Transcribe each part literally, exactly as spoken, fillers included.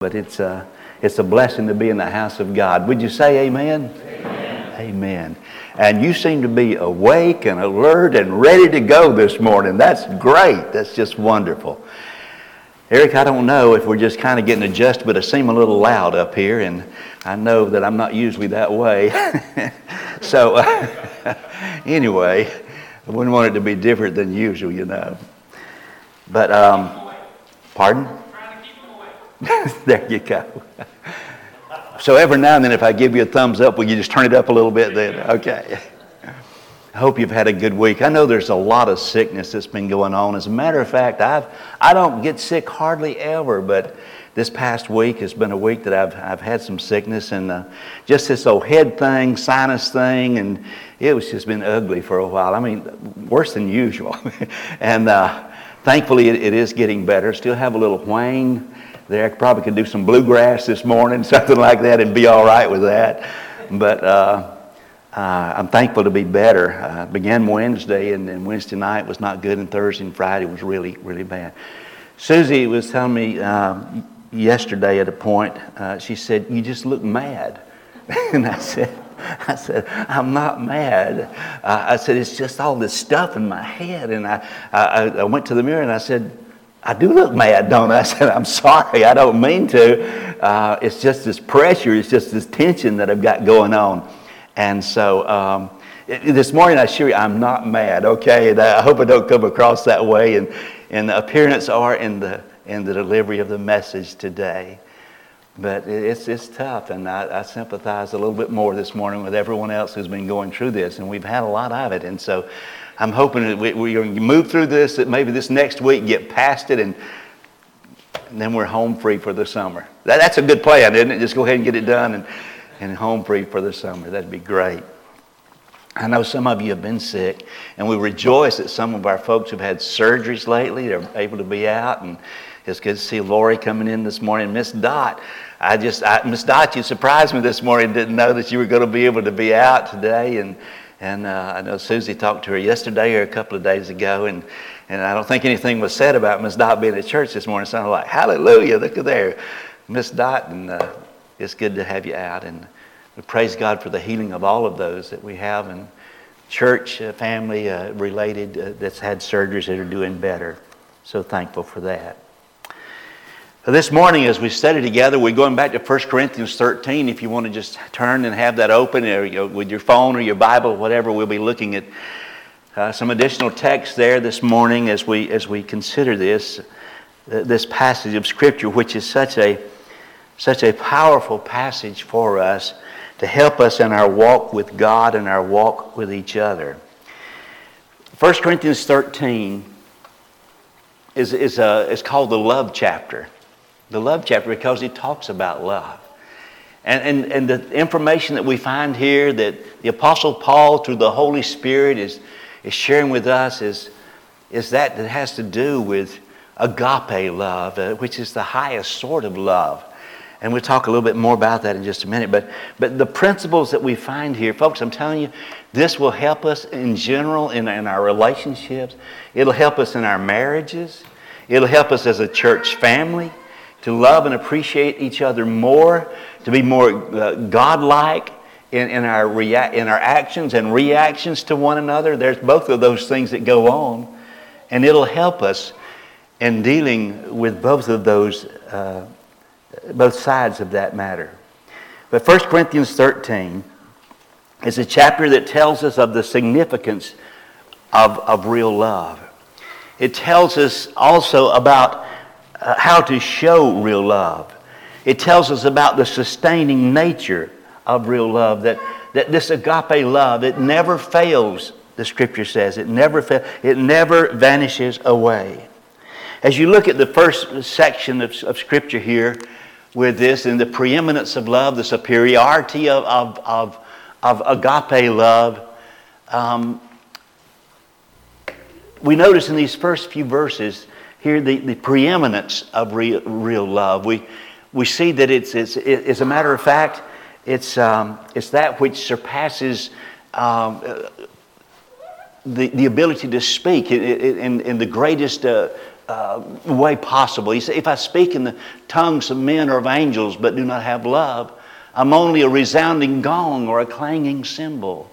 But it's a, it's a blessing to be in the house of God. Would you say amen? Amen. Amen. And you seem to be awake and alert and ready to go this morning. That's great. That's just wonderful. Eric, I don't know if we're just kind of getting adjusted, but I seem a little loud up here, and I know that I'm not usually that way. so uh, anyway, I wouldn't want it to be different than usual, you know. But, um, pardon? There you go. So every now and then if I give you a thumbs up, will you just turn it up a little bit then? Okay. I hope you've had a good week. I know there's a lot of sickness that's been going on. As a matter of fact, I've, I don't get sick hardly ever, but this past week has been a week that I've, I've had some sickness and uh, just this old head thing, sinus thing, and it was just been ugly for a while. I mean, worse than usual. and uh, thankfully it, it is getting better. Still have a little whine there. I probably could do some bluegrass this morning, something like that, and be all right with that. But uh, uh, I'm thankful to be better. I began Wednesday, and then Wednesday night was not good, and Thursday and Friday was really, really bad. Susie was telling me uh, yesterday at a point, uh, she said, "You just look mad." and I said, I said, "I'm not mad." Uh, I said, "It's just all this stuff in my head." And I, I, I went to the mirror and I said, "I do look mad, don't I?" I said, "I'm sorry, I don't mean to. Uh, it's just this pressure, it's just this tension that I've got going on." And so um, it, this morning I assure you I'm not mad, okay? And I hope I don't come across that way. And, and the appearance are in the in the delivery of the message today. But it's it's tough, and I, I sympathize a little bit more this morning with everyone else who's been going through this, and we've had a lot of it. And so I'm hoping that we, we're going to move through this, that maybe this next week get past it, and, and then we're home free for the summer. That, that's a good plan, isn't it? Just go ahead and get it done and, and home free for the summer. That'd be great. I know some of you have been sick, and we rejoice that some of our folks have had surgeries lately. They're able to be out, and it's good to see Lori coming in this morning. Miss Dot, I just, I, Miss Dot, you surprised me this morning. Didn't know that you were going to be able to be out today, and And uh, I know Susie talked to her yesterday or a couple of days ago, and, and I don't think anything was said about Miss Dot being at church this morning. It sounded like, hallelujah, look at there. Miss Dot, and uh, it's good to have you out. And we praise God for the healing of all of those that we have in church, uh, family uh, related, uh, that's had surgeries that are doing better. So thankful for that. This morning, as we study together, we're going back to First Corinthians thirteen. If you want to just turn and have that open, or you know, with your phone or your Bible, whatever, we'll be looking at uh, some additional text there this morning as we as we consider this uh, this passage of Scripture, which is such a such a powerful passage for us to help us in our walk with God and our walk with each other. First Corinthians thirteen is is a is called the love chapter. The love chapter, because he talks about love. And, and, and the information that we find here that the Apostle Paul, through the Holy Spirit, is, is sharing with us is, is that that has to do with agape love, uh, which is the highest sort of love. And we'll talk a little bit more about that in just a minute. But, but the principles that we find here, folks, I'm telling you, this will help us in general in, in our relationships. It'll help us in our marriages. It'll help us as a church family to love and appreciate each other more, to be more uh, God-like in, in, our rea- in our actions and reactions to one another. There's both of those things that go on, and it'll help us in dealing with both of those, uh, both sides of that matter. But First Corinthians thirteen is a chapter that tells us of the significance of, of real love. It tells us also about Uh, how to show real love. It tells us about the sustaining nature of real love, that, that this agape love, it never fails, the Scripture says. It never fails. It never vanishes away. As you look at the first section of, of Scripture here with this, and the preeminence of love, the superiority of, of, of, of agape love, um, we notice in these first few verses here, the, the preeminence of real, real love. We we see that it's, it's, it, as a matter of fact, it's um, it's that which surpasses um, the the ability to speak in, in, in the greatest uh, uh, way possible. He said, if I speak in the tongues of men or of angels but do not have love, I'm only a resounding gong or a clanging cymbal.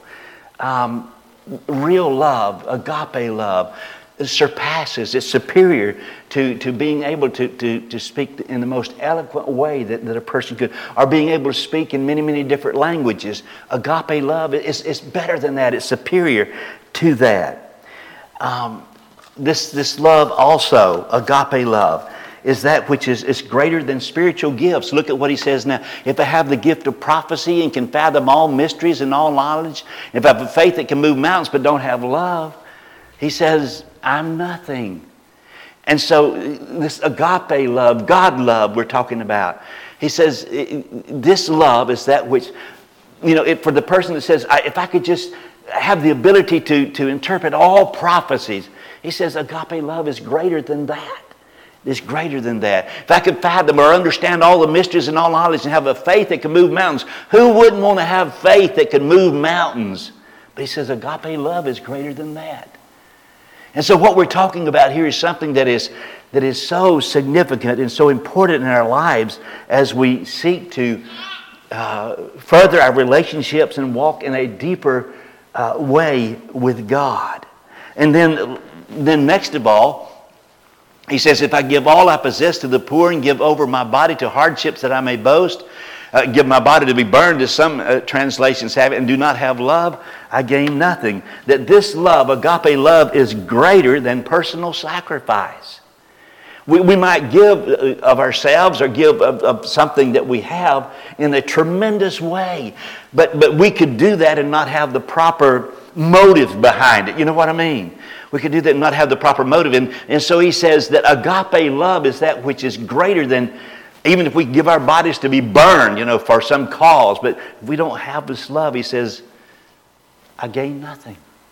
Um, real love, agape love, surpasses, it's superior to, to being able to, to, to speak in the most eloquent way that, that a person could, or being able to speak in many, many different languages. Agape love is it's better than that. It's superior to that. Um, this, this love also, agape love, is that which is, is greater than spiritual gifts. Look at what he says now. If I have the gift of prophecy and can fathom all mysteries and all knowledge, if I have a faith that can move mountains but don't have love, he says, I'm nothing. And so this agape love, God love we're talking about, he says this love is that which, you know, it, for the person that says, I, if I could just have the ability to, to interpret all prophecies, he says agape love is greater than that. It's greater than that. If I could fathom or understand all the mysteries and all knowledge and have a faith that can move mountains, who wouldn't want to have faith that can move mountains? But he says agape love is greater than that. And so what we're talking about here is something that is, that is so significant and so important in our lives as we seek to uh, further our relationships and walk in a deeper uh, way with God. And then, then next of all, he says, if I give all I possess to the poor and give over my body to hardships that I may boast, Uh, give my body to be burned, as some uh, translations have it, and do not have love, I gain nothing. That this love, agape love, is greater than personal sacrifice. We, we might give of ourselves or give of, of something that we have in a tremendous way, but, but we could do that and not have the proper motive behind it. You know what I mean? We could do that and not have the proper motive. And, and so he says that agape love is that which is greater than, even if we give our bodies to be burned, you know, for some cause, but if we don't have this love, he says, I gain nothing.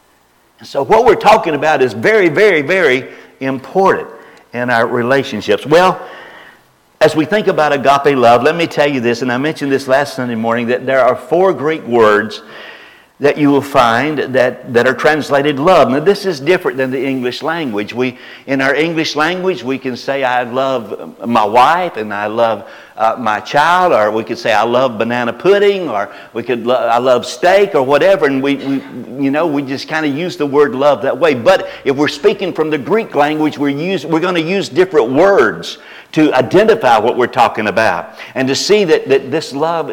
And so what we're talking about is very, very, very important in our relationships. Well, as we think about agape love, let me tell you this, and I mentioned this last Sunday morning, that there are four Greek words that you will find that, that are translated love. Now this is different than the English language. We, in our English language, we can say I love my wife and I love uh, my child, or we could say I love banana pudding, or we could lo- I love steak or whatever, and we, we you know we just kind of use the word love that way. But if we're speaking from the Greek language, we're use we're going to use different words to identify what we're talking about, and to see that, that this love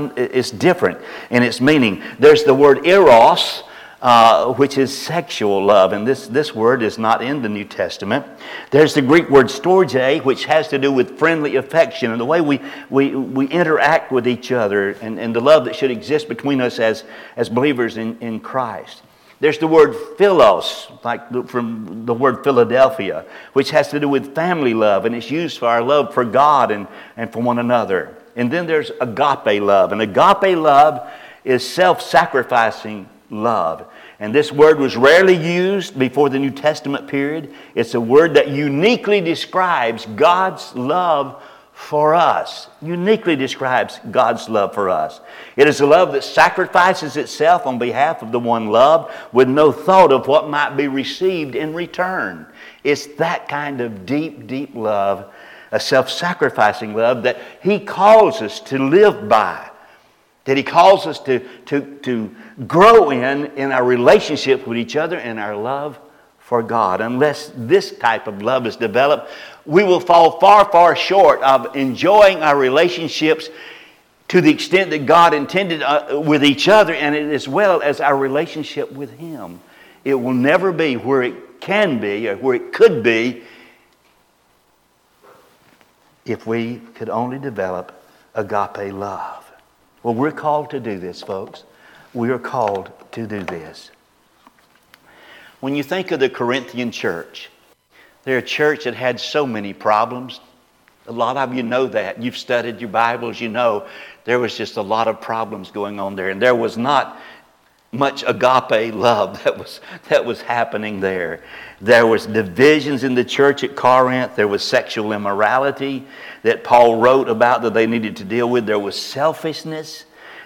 is different in its meaning. There's the word eros, uh, which is sexual love, and this, this word is not in the New Testament. There's the Greek word storge, which has to do with friendly affection and the way we, we, we interact with each other, and, and the love that should exist between us as, as believers in, in Christ. There's the word philos, like from the word Philadelphia, which has to do with family love, and it's used for our love for God and, and for one another. And then there's agape love. And agape love is self-sacrificing love. And this word was rarely used before the New Testament period. It's a word that uniquely describes God's love for us. Uniquely describes God's love for us. It is a love that sacrifices itself on behalf of the one loved with no thought of what might be received in return. It's that kind of deep, deep love, a self-sacrificing love that He calls us to live by, that He calls us to, to, to grow in, in our relationship with each other and our love for God. Unless this type of love is developed, we will fall far, far short of enjoying our relationships to the extent that God intended uh, with each other, and as well as our relationship with Him. It will never be where it can be or where it could be if we could only develop agape love. Well, we're called to do this, folks. We are called to do this. When you think of the Corinthian church, they're a church that had so many problems. A lot of you know that. You've studied your Bibles. You know there was just a lot of problems going on there. And there was not much agape love that was, that was happening there. There was divisions in the church at Corinth. There was sexual immorality that Paul wrote about that they needed to deal with. There was selfishness.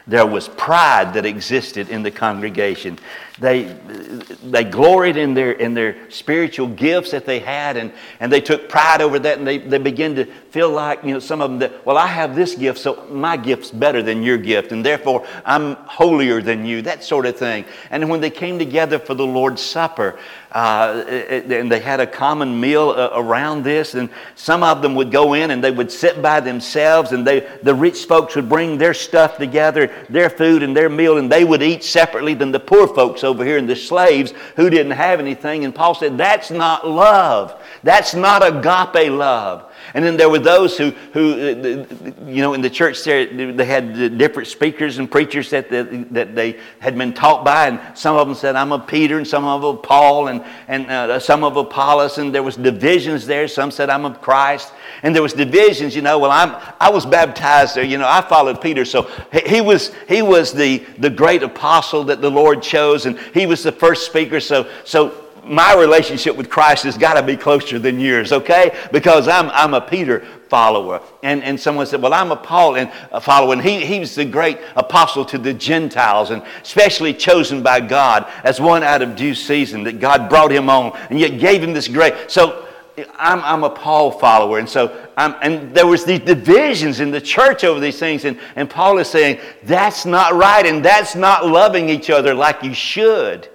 There was pride that existed in the congregation. They, they gloried in their, in their spiritual gifts that they had, and, and they took pride over that, and they, they began to feel like, you know, some of them that, well, I have this gift, so my gift's better than your gift, and therefore I'm holier than you, that sort of thing. And when they came together for the Lord's Supper, uh, and they had a common meal uh, around this, and some of them would go in and they would sit by themselves, and they, the rich folks would bring their stuff together, their food and their meal, and they would eat separately than the poor folks over here and the slaves who didn't have anything. And Paul said, that's not love. That's not agape love. And then there were those who, who, you know, in the church there, they had different speakers and preachers that, that they had been taught by. And some of them said, I'm of Peter, and some of them of Paul, and, and uh, some of Apollos. And there was divisions there. Some said, I'm of Christ. And there was divisions, you know, well, I'm, I was baptized there. You know, I followed Peter. So he was, he was the, the great apostle that the Lord chose. And he was the first speaker. So, so my relationship with Christ has got to be closer than yours, okay? Because I'm I'm a Peter follower. And and someone said, well, I'm a Paul and a follower. And he, he's the great apostle to the Gentiles, and especially chosen by God as one out of due season, that God brought him on and yet gave him this great. So I'm I'm a Paul follower. And so I'm, and there was these divisions in the church over these things. And, and Paul is saying, that's not right, and that's not loving each other like you should.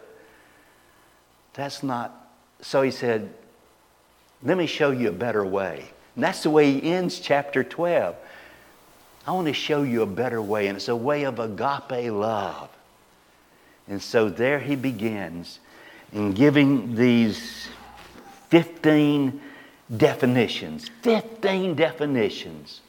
That's not, so he said, let me show you a better way. And that's the way he ends chapter twelve. I want to show you a better way, and it's a way of agape love. And so there he begins in giving these fifteen definitions, fifteen definitions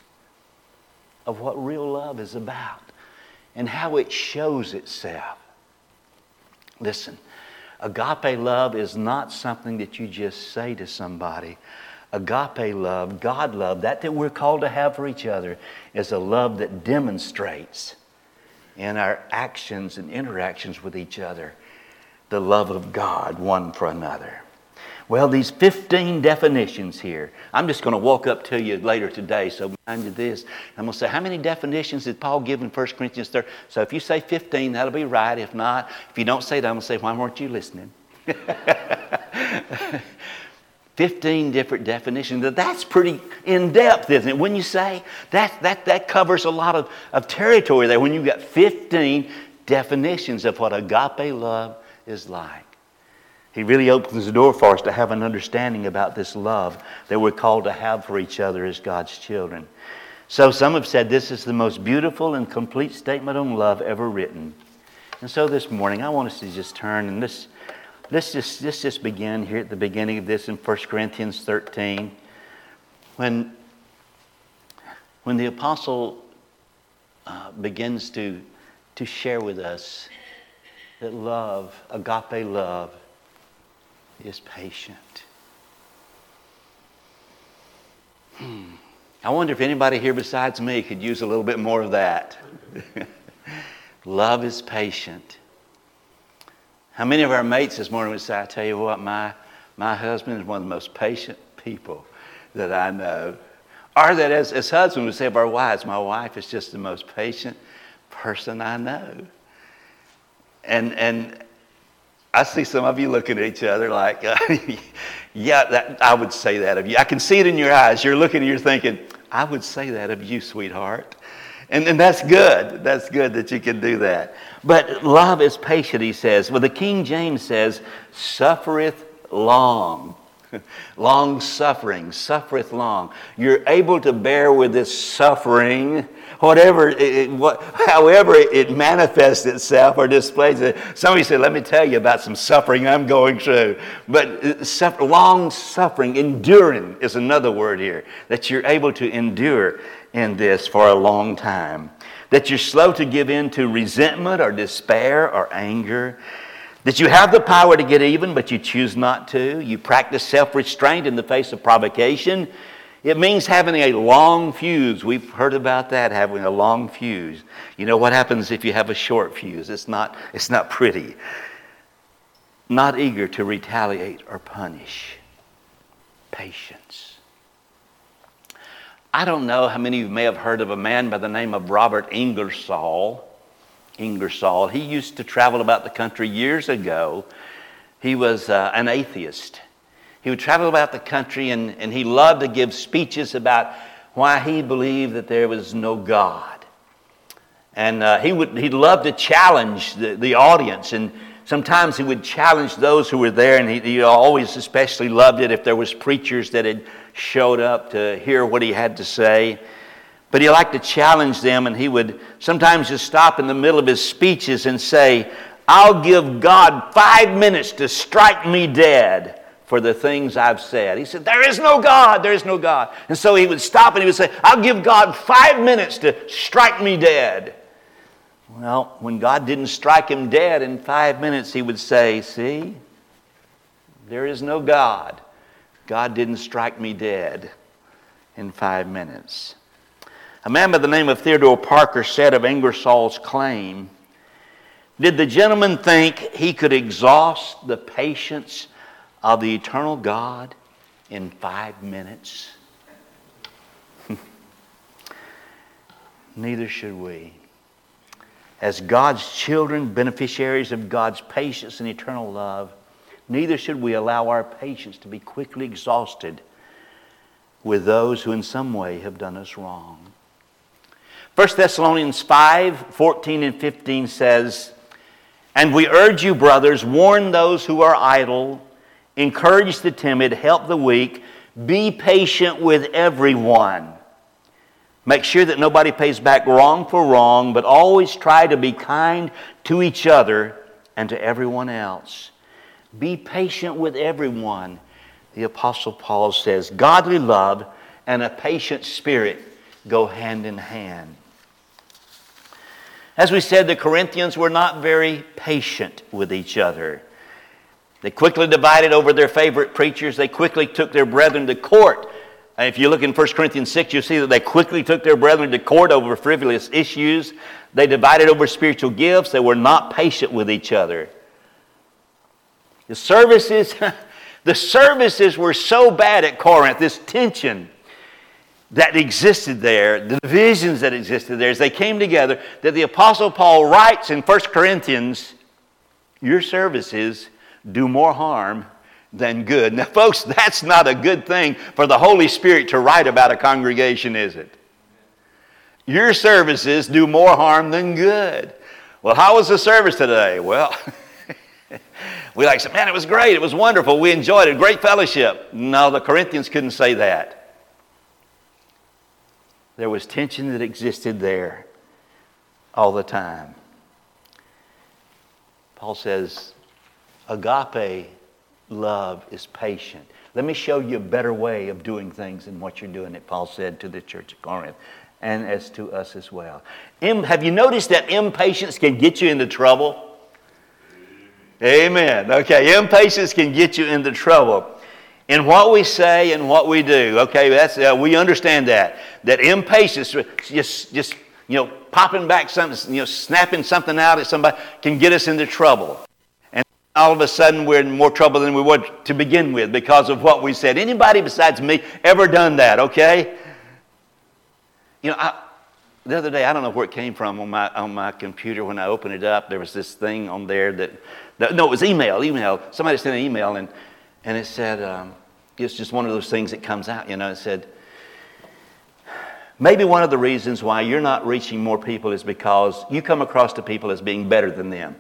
of what real love is about and how it shows itself. Listen. Agape love is not something that you just say to somebody. Agape love, God love, that that we're called to have for each other, is a love that demonstrates in our actions and interactions with each other the love of God one for another. Well, these fifteen definitions here, I'm just going to walk up to you later today, so mind you this. I'm going to say, how many definitions did Paul give in First Corinthians thirty? So if you say fifteen, that'll be right. If not, if you don't say that, I'm going to say, why weren't you listening? fifteen different definitions. That's pretty in-depth, isn't it? When you say, that, that, that covers a lot of, of territory there when you've got fifteen definitions of what agape love is like. He really opens the door for us to have an understanding about this love that we're called to have for each other as God's children. So some have said this is the most beautiful and complete statement on love ever written. And so this morning I want us to just turn and let's, let's, just, let's just begin here at the beginning of this in First Corinthians thirteen. When, when the apostle uh, begins to, to share with us that love, agape love, is patient. Hmm. I wonder if anybody here besides me could use a little bit more of that. Love is patient. How many of our mates this morning would say, I tell you what, my, my husband is one of the most patient people that I know. Or that as, as husbands would say of our wives, my wife is just the most patient person I know. And and I see some of you looking at each other like, uh, yeah, that, I would say that of you. I can see it in your eyes. You're looking and you're thinking, I would say that of you, sweetheart. And, and that's good. That's good that you can do that. But love is patient, he says. Well, the King James says, suffereth long. Long suffering, suffereth long. You're able to bear with this suffering, whatever, it, what, however it manifests itself or displays it. Somebody said, let me tell you about some suffering I'm going through. But suffer, long suffering, enduring is another word here, that you're able to endure in this for a long time. That you're slow to give in to resentment or despair or anger. That you have the power to get even, but you choose not to. You practice self-restraint in the face of provocation. It means having a long fuse. We've heard about that, having a long fuse. You know what happens if you have a short fuse? It's not, it's not pretty. Not eager to retaliate or punish. Patience. I don't know how many of you may have heard of a man by the name of Robert Ingersoll. Ingersoll. He used to travel about the country years ago. He was uh, an atheist. He would travel about the country, and, and he loved to give speeches about why he believed that there was no God. And uh, he would he loved to challenge the, the audience, and sometimes he would challenge those who were there, and he, he always especially loved it if there was preachers that had showed up to hear what he had to say. But he liked to challenge them, and he would sometimes just stop in the middle of his speeches and say, "I'll give God five minutes to strike me dead for the things I've said." He said, "There is no God, there is no God." And so he would stop and he would say, "I'll give God five minutes to strike me dead." Well, when God didn't strike him dead in five minutes, he would say, "See, there is no God. God didn't strike me dead in five minutes." A man by the name of Theodore Parker said of Ingersoll's claim, "Did the gentleman think he could exhaust the patience of the eternal God in five minutes?" Neither should we. As God's children, beneficiaries of God's patience and eternal love, neither should we allow our patience to be quickly exhausted with those who in some way have done us wrong. First Thessalonians five, fourteen and fifteen says, "And we urge you, brothers, warn those who are idle, encourage the timid, help the weak, be patient with everyone. Make sure that nobody pays back wrong for wrong, but always try to be kind to each other and to everyone else." Be patient with everyone. The Apostle Paul says, godly love and a patient spirit go hand in hand. As we said, the Corinthians were not very patient with each other. They quickly divided over their favorite preachers. They quickly took their brethren to court. And if you look in First Corinthians six, you'll see that they quickly took their brethren to court over frivolous issues. They divided over spiritual gifts. They were not patient with each other. The services, the services were so bad at Corinth, this tension that existed there, the divisions that existed there as they came together, that the Apostle Paul writes in First Corinthians, "Your services do more harm than good." Now, folks, that's not a good thing for the Holy Spirit to write about a congregation, is it? Your services do more harm than good. Well, how was the service today? Well, we like to say, man, it was great. It was wonderful. We enjoyed it. Great fellowship. No, the Corinthians couldn't say that. There was tension that existed there all the time. Paul says, agape love is patient. Let me show you a better way of doing things than what you're doing it, Paul said to the church of Corinth, and as to us as well. Have you noticed that impatience can get you into trouble? Amen. Okay, impatience can get you into trouble in what we say and what we do. Okay, that's uh, we understand that. That impatience, just just you know, popping back something, you know, snapping something out at somebody can get us into trouble. And all of a sudden we're in more trouble than we were to begin with because of what we said. Anybody besides me ever done that? Okay. You know, I, the other day, I don't know where it came from on my on my computer. When I opened it up, there was this thing on there that, that no, it was email. Email. Somebody sent an email, and and it said, um, it's just one of those things that comes out. You know, it said, maybe one of the reasons why you're not reaching more people is because you come across to people as being better than them.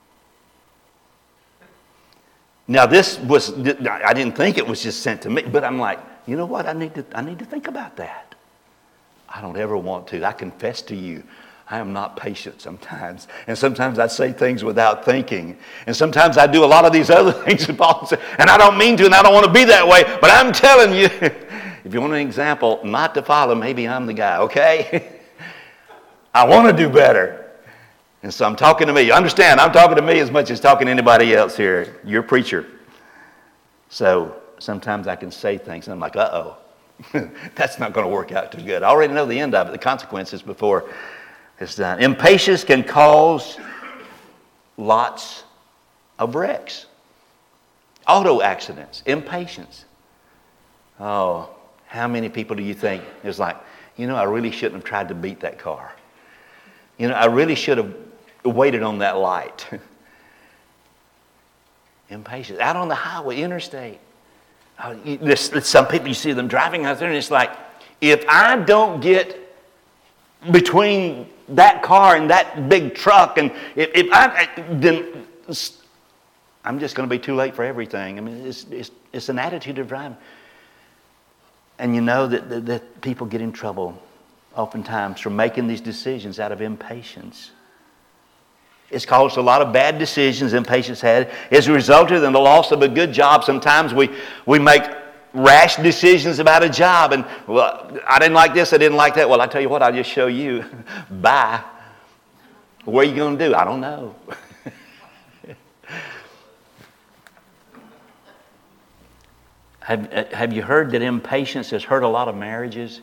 Now, this was, I didn't think it was just sent to me, but I'm like, you know what? I need to I need to think about that. I don't ever want to. I confess to you, I am not patient sometimes. And sometimes I say things without thinking. And sometimes I do a lot of these other things that Paul said, and I don't mean to, and I don't want to be that way. But I'm telling you, if you want an example not to follow, maybe I'm the guy, okay? I want to do better. And so I'm talking to me. You understand, I'm talking to me as much as talking to anybody else here. You're a preacher. So sometimes I can say things, and I'm like, uh-oh. That's not going to work out too good. I already know the end of it, the consequences before it's done. Impatience can cause lots of wrecks. Auto accidents. Impatience. Oh, how many people do you think is like, you know, I really shouldn't have tried to beat that car. You know, I really should have waited on that light. Impatience. Out on the highway, interstate. Uh, you, this, some people, you see them driving out there, and it's like, if I don't get between that car and that big truck, and if, if I, then I'm just going to be too late for everything. I mean, it's, it's, it's an attitude of driving. And you know that, that, that people get in trouble oftentimes for making these decisions out of impatience. It's caused a lot of bad decisions impatience had. It's resulted in the loss of a good job. Sometimes we, we make rash decisions about a job, and, well, I didn't like this, I didn't like that. Well, I tell you what, I'll just show you. Bye. What are you going to do? I don't know. have, have you heard that impatience has hurt a lot of marriages?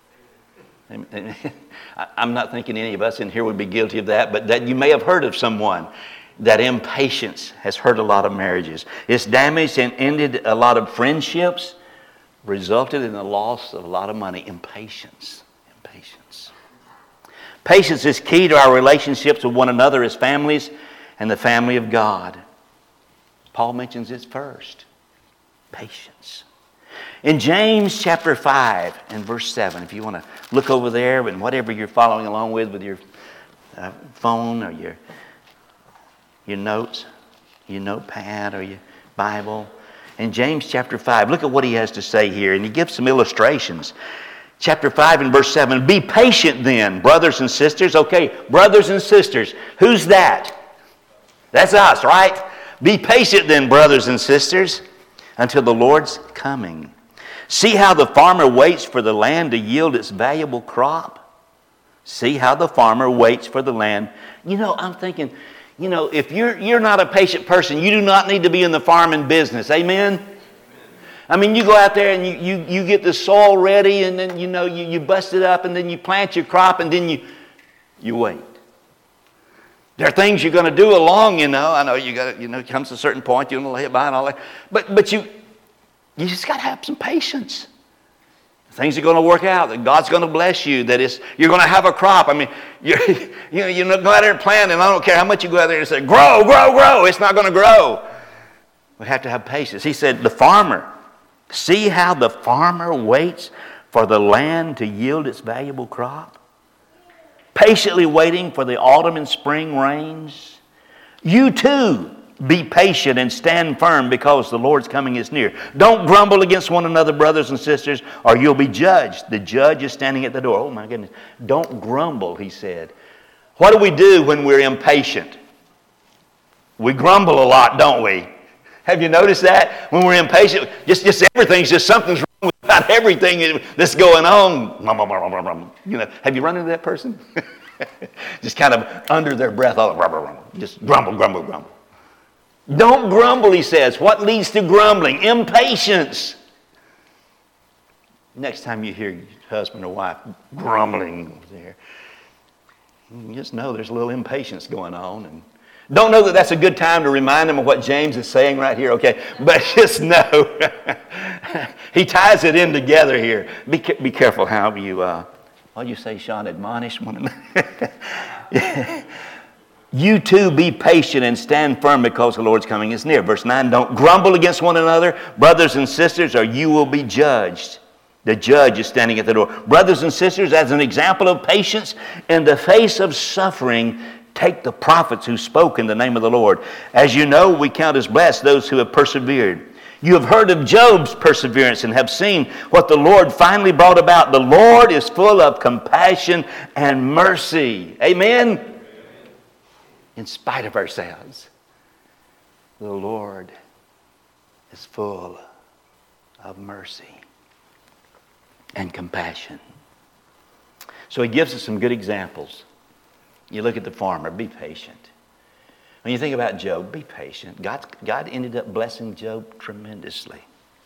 I'm not thinking any of us in here would be guilty of that, but that you may have heard of someone that impatience has hurt a lot of marriages. It's damaged and ended a lot of friendships, resulted in the loss of a lot of money. Impatience. Impatience. Patience is key to our relationships with one another as families and the family of God. Paul mentions this first. Patience. In James chapter five and verse seven, if you want to look over there and whatever you're following along with with your uh, phone or your, your notes, your notepad or your Bible. In James chapter five, look at what he has to say here, and he gives some illustrations. Chapter five and verse seven, be patient then, brothers and sisters. Okay, brothers and sisters, who's that? That's us, right? Be patient then, brothers and sisters, until the Lord's coming. See how the farmer waits for the land to yield its valuable crop? See how the farmer waits for the land. You know, I'm thinking, you know, if you're you're not a patient person, you do not need to be in the farming business. Amen? I mean, you go out there and you, you, you get the soil ready, and then, you know, you, you bust it up, and then you plant your crop, and then you you wait. There are things you're going to do along, you know. I know you got to, you know, it comes to a certain point, you're going to lay it by and all that. But but you you just got to have some patience. Things are going to work out. That God's going to bless you. That it's, you're going to have a crop. I mean, you you know, you go out there and plant, and I don't care how much you go out there and say, grow, grow, grow. It's not going to grow. We have to have patience. He said, the farmer, see how the farmer waits for the land to yield its valuable crop? Patiently waiting for the autumn and spring rains. You too be patient and stand firm, because the Lord's coming is near. Don't grumble against one another, brothers and sisters, or you'll be judged. The judge is standing at the door. Oh my goodness. Don't grumble, he said. What do we do when we're impatient? We grumble a lot, don't we? Have you noticed that? When we're impatient, just, just everything's just something's wrong about everything that's going on. You know, have you run into that person? Just kind of under their breath, all just grumble, grumble, grumble. Don't grumble, he says. What leads to grumbling? Impatience. Next time you hear your husband or wife grumbling there, just know there's a little impatience going on. And don't know that that's a good time to remind them of what James is saying right here, okay? But just know, he ties it in together here. Be, be careful how you, uh, what do you say, Sean, admonish one another? You too be patient and stand firm, because the Lord's coming is near. Verse nine, don't grumble against one another, brothers and sisters, or you will be judged. The judge is standing at the door. Brothers and sisters, as an example of patience in the face of suffering, take the prophets who spoke in the name of the Lord. As you know, we count as blessed those who have persevered. You have heard of Job's perseverance and have seen what the Lord finally brought about. The Lord is full of compassion and mercy. Amen? In spite of ourselves, the Lord is full of mercy and compassion. So he gives us some good examples. You look at the farmer, be patient. When you think about Job, be patient. God, God ended up blessing Job tremendously.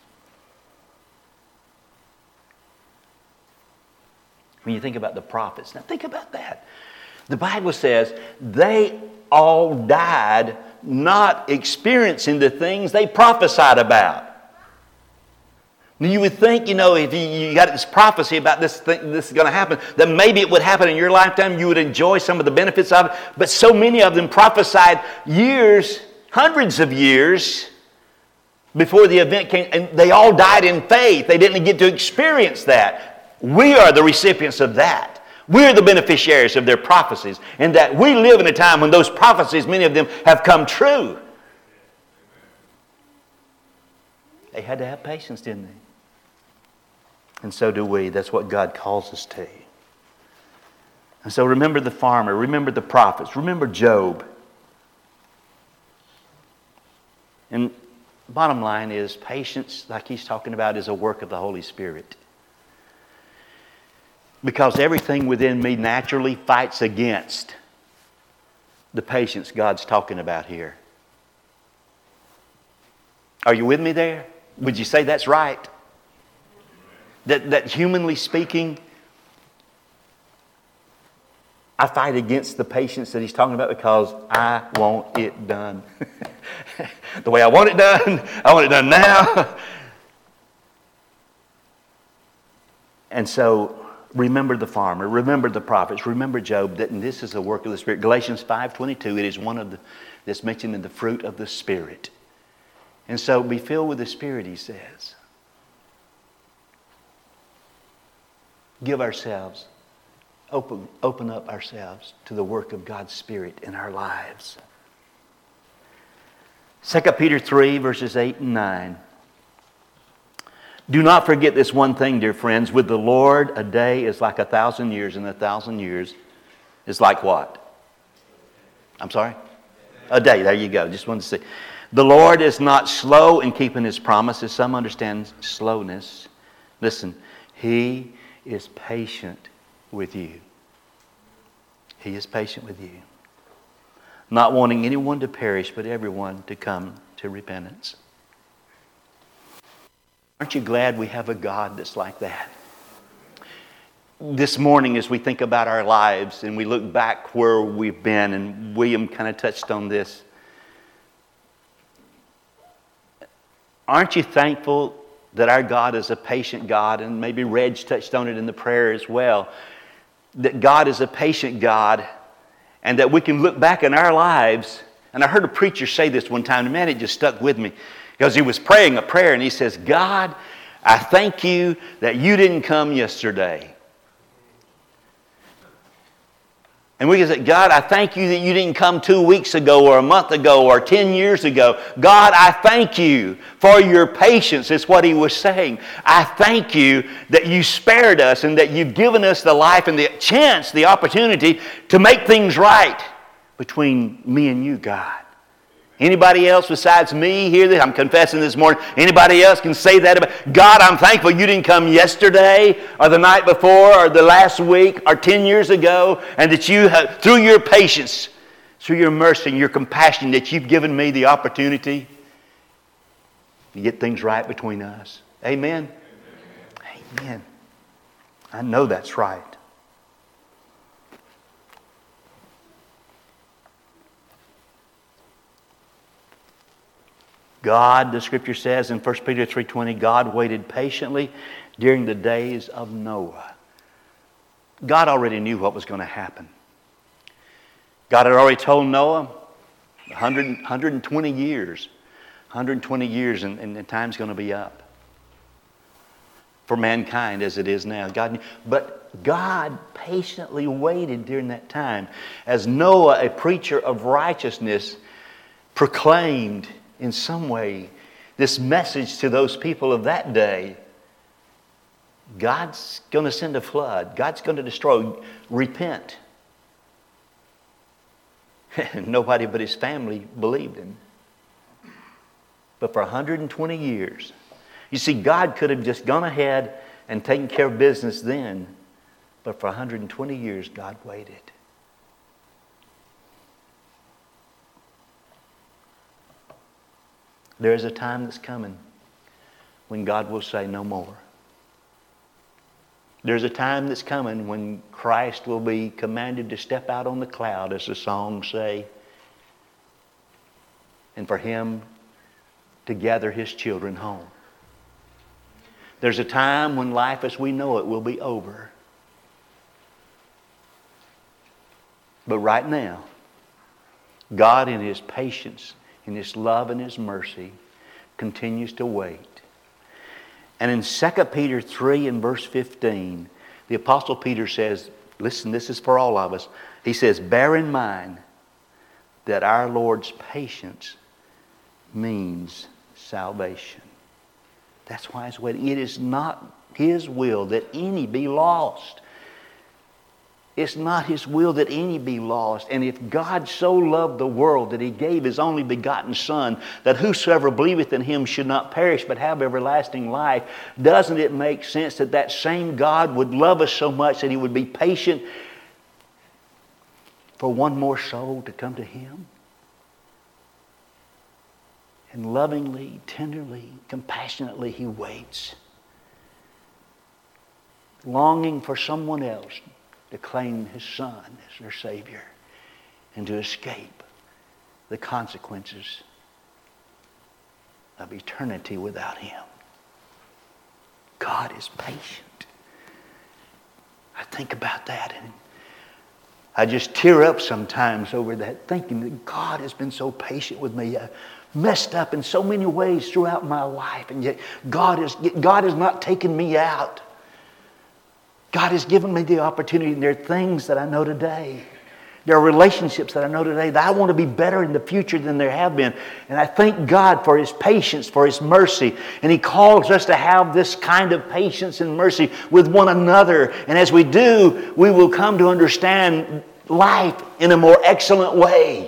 When you think about the prophets, now think about that. The Bible says they all died not experiencing the things they prophesied about. Now you would think, you know, if you, you got this prophecy about this thing, this is going to happen, that maybe it would happen in your lifetime, you would enjoy some of the benefits of it. But so many of them prophesied years, hundreds of years before the event came, and they all died in faith. They didn't get to experience that. We are the recipients of that. We're the beneficiaries of their prophecies, and that we live in a time when those prophecies, many of them, have come true. They had to have patience, didn't they? And so do we. That's what God calls us to. And so remember the farmer, remember the prophets, remember Job. And bottom line is, patience, like he's talking about, is a work of the Holy Spirit. Because everything within me naturally fights against the patience God's talking about here. Are you with me there? Would you say that's right? That, that humanly speaking, I fight against the patience that he's talking about because I want it done. The way I want it done, I want it done now. And so, remember the farmer, remember the prophets, remember Job, that this is a work of the Spirit. Galatians five twenty-two, it is one of the, that's mentioned in the fruit of the Spirit. And so, be filled with the Spirit, he says. Give ourselves, open, open up ourselves to the work of God's Spirit in our lives. Second Peter three, verses eight and nine. Do not forget this one thing, dear friends. With the Lord, a day is like a thousand years, and a thousand years is like what? I'm sorry? A day. There you go. Just wanted to say. The Lord is not slow in keeping His promises. Some understand slowness. Listen, He is patient with you. He is patient with you. Not wanting anyone to perish, but everyone to come to repentance. Aren't you glad we have a God that's like that? This morning, as we think about our lives and we look back where we've been, and William kind of touched on this, aren't you thankful that our God is a patient God? And maybe Reg touched on it in the prayer as well. That God is a patient God, and that we can look back in our lives. And I heard a preacher say this one time, and man, it just stuck with me. Because he was praying a prayer, and he says, God, I thank you that you didn't come yesterday. And we can say, God, I thank you that you didn't come two weeks ago or a month ago or ten years ago. God, I thank you for your patience, is what he was saying. I thank you that you spared us and that you've given us the life and the chance, the opportunity to make things right between me and you, God. Anybody else besides me here that I'm confessing this morning, anybody else can say that about God? I'm thankful you didn't come yesterday or the night before or the last week or ten years ago, and that you have, through your patience, through your mercy and your compassion, that you've given me the opportunity to get things right between us. Amen? Amen. Amen. I know that's right. God, the Scripture says in First Peter three twenty, God waited patiently during the days of Noah. God already knew what was going to happen. God had already told Noah one hundred, one hundred twenty years. one hundred twenty years and, and the time's going to be up for mankind as it is now. God knew, but God patiently waited during that time as Noah, a preacher of righteousness, proclaimed in some way this message to those people of that day. God's going to send a flood. God's going to destroy. Repent. Nobody but his family believed him. But for one hundred twenty years, you see, God could have just gone ahead and taken care of business then. But for one hundred twenty years, God waited. There is a time that's coming when God will say no more. There's a time that's coming when Christ will be commanded to step out on the cloud, as the songs say, and for Him to gather His children home. There's a time when life as we know it will be over. But right now, God in His patience, in His love and His mercy, continues to wait. And in Second Peter three and verse fifteen, the Apostle Peter says, listen, this is for all of us. He says, bear in mind that our Lord's patience means salvation. That's why He's waiting. It is not His will that any be lost. It's not His will that any be lost. And if God so loved the world that He gave His only begotten Son, that whosoever believeth in Him should not perish but have everlasting life, doesn't it make sense that that same God would love us so much that He would be patient for one more soul to come to Him? And lovingly, tenderly, compassionately He waits, longing for someone else to claim His Son as their Savior and to escape the consequences of eternity without Him. God is patient. I think about that and I just tear up sometimes over that, thinking that God has been so patient with me. I messed up in so many ways throughout my life, and yet God has, God has not taken me out. God has given me the opportunity, and there are things that I know today. There are relationships that I know today that I want to be better in the future than there have been. And I thank God for His patience, for His mercy. And He calls us to have this kind of patience and mercy with one another. And as we do, we will come to understand life in a more excellent way.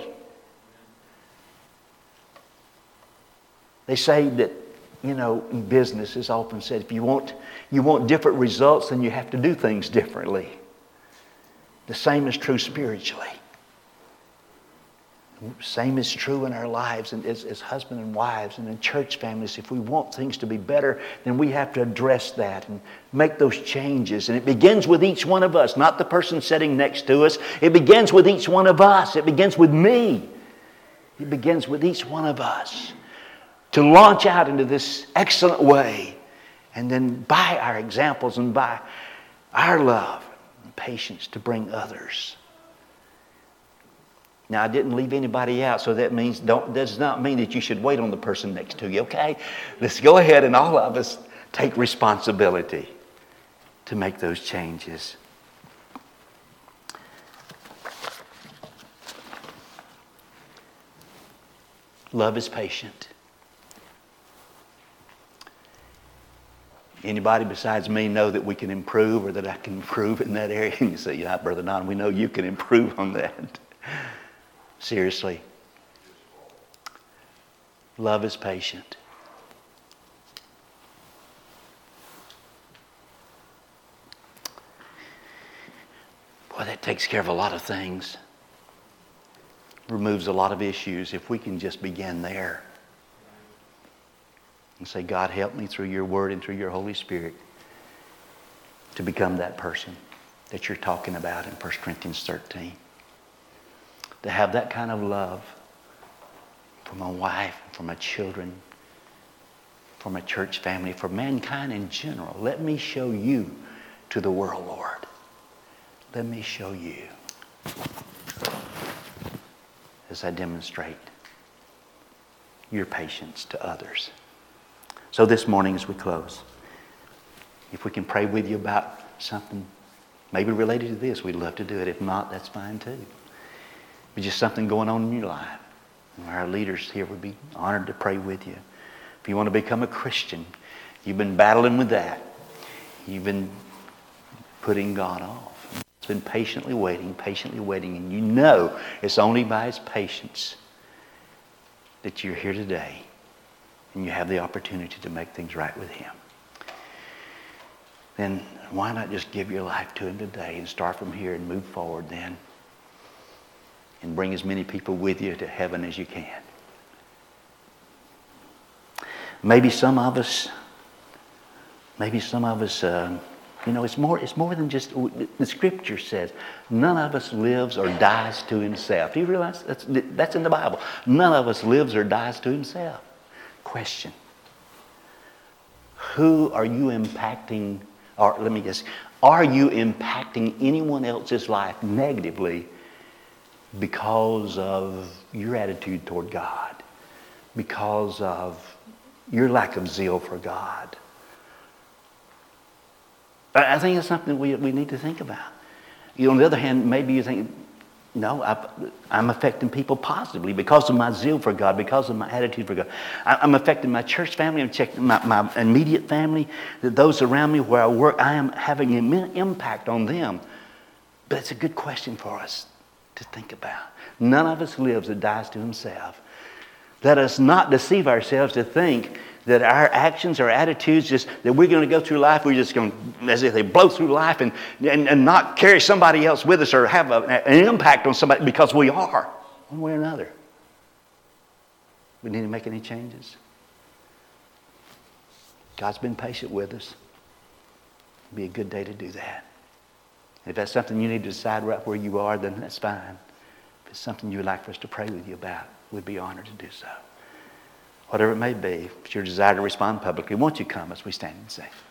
They say that, you know, in business, it's often said, if you want, you want different results, then you have to do things differently. The same is true spiritually. Same is true in our lives and as, as husband and wives and in church families. If we want things to be better, then we have to address that and make those changes. And it begins with each one of us, not the person sitting next to us. It begins with each one of us. It begins with me. It begins with each one of us to launch out into this excellent way, and then by our examples and by our love and patience to bring others. Now, I didn't leave anybody out, so that means don't does not mean that you should wait on the person next to you, okay? Let's go ahead and all of us take responsibility to make those changes. Love is patient. Anybody besides me know that we can improve or that I can improve in that area? And you say, yeah, Brother Don, we know you can improve on that. Seriously. Love is patient. Boy, that takes care of a lot of things. Removes a lot of issues if we can just begin there. And say, God, help me through your word and through your Holy Spirit to become that person that you're talking about in First Corinthians thirteen. To have that kind of love for my wife, for my children, for my church family, for mankind in general. Let me show you to the world, Lord. Let me show you as I demonstrate your patience to others. So this morning as we close, if we can pray with you about something maybe related to this, we'd love to do it. If not, that's fine too. But just something going on in your life. And our leaders here would be honored to pray with you. If you want to become a Christian, you've been battling with that. You've been putting God off. It's been patiently waiting, patiently waiting. And you know it's only by His patience that you're here today. And you have the opportunity to make things right with Him. Then why not just give your life to Him today and start from here and move forward then? And bring as many people with you to heaven as you can. Maybe some of us, maybe some of us, uh, you know, it's more, it's more than just, the Scripture says, none of us lives or dies to himself. Do you realize that's, that's in the Bible? None of us lives or dies to himself. Question. Who are you impacting, or let me guess, are you impacting anyone else's life negatively because of your attitude toward God? Because of your lack of zeal for God? I think it's something we, we need to think about. You know, on the other hand, maybe you think, no, I, I'm affecting people positively because of my zeal for God, because of my attitude for God. I, I'm affecting my church family, I'm checking my, my immediate family, those around me where I work. I am having an impact on them. But it's a good question for us to think about. None of us lives or dies to himself. Let us not deceive ourselves to think that our actions, our attitudes, just that we're going to go through life, we're just going to, as if they blow through life and, and, and not carry somebody else with us or have a, an impact on somebody, because we are, one way or another. We need to make any changes. God's been patient with us. It'd be a good day to do that. And if that's something you need to decide right where you are, then that's fine. If it's something you would like for us to pray with you about, we'd be honored to do so. Whatever it may be, if it's your desire to respond publicly, won't you come as we stand and sing?